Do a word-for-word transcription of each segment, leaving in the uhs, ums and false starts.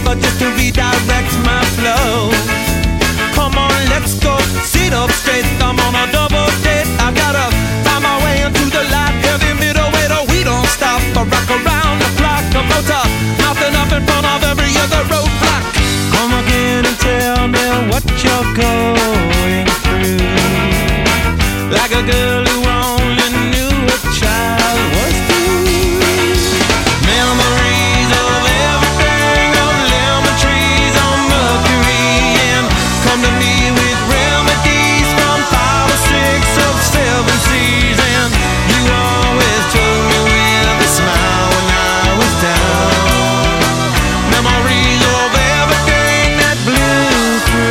another just to redirect my flow. Come on, let's go, sit up straight, I'm on a double date. I gotta find my way into the light, heavy middleweight, oh we don't stop. I rock around the clock, the motor, nothing up in front of every other roadblock. Come again and tell me what you're going through, like a girl who only knew a child was through. Memories of everything, of lemon trees on Mercury, and come to me with remedies from five or six of seven seas. And you always told me with a smile when I was down. Memories of everything that blew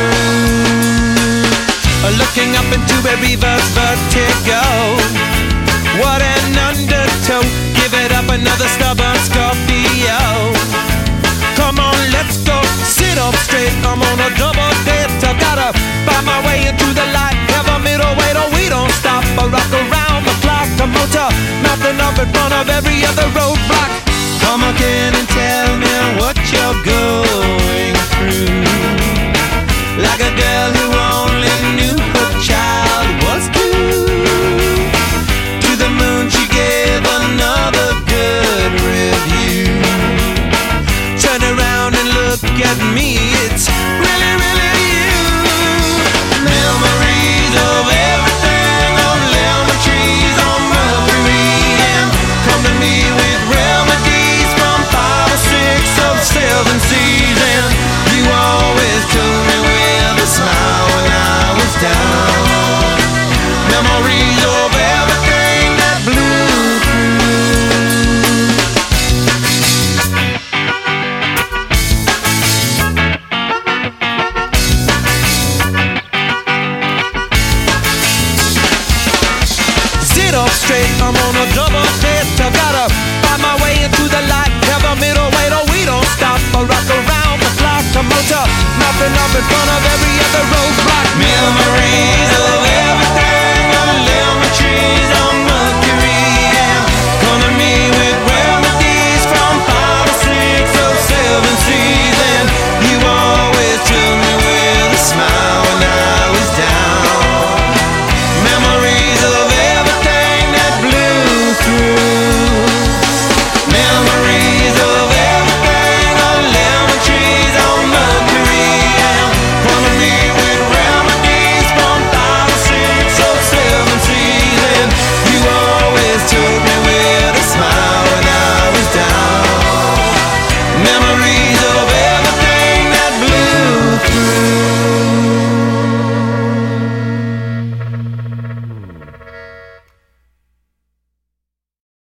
through, looking up into a reverse vertigo. What an undertow, give it up another stubborn Scorpio. Come on, let's go, sit up straight, I'm on a double date. I gotta find my way into the light, have a middleweight, oh we don't stop. I rock around the clock, the motor, nothing up in front of every other roadblock. Come again and tell me what you're going through, like a girl who only knew her child was due. To the moon she gave another good review. Turn around and look at me, it's really, really you. Memories of everything, of lemon trees on Mercury, and come to me with remedies from five or six of seven seas. And you always told me with a smile when I was down. Memories of everything that blew sit up straight, I'm on a double date. I gotta find my way into the light, have a middleweight, oh we don't stop. I rock around the clock, the motor, nothing up in front of it.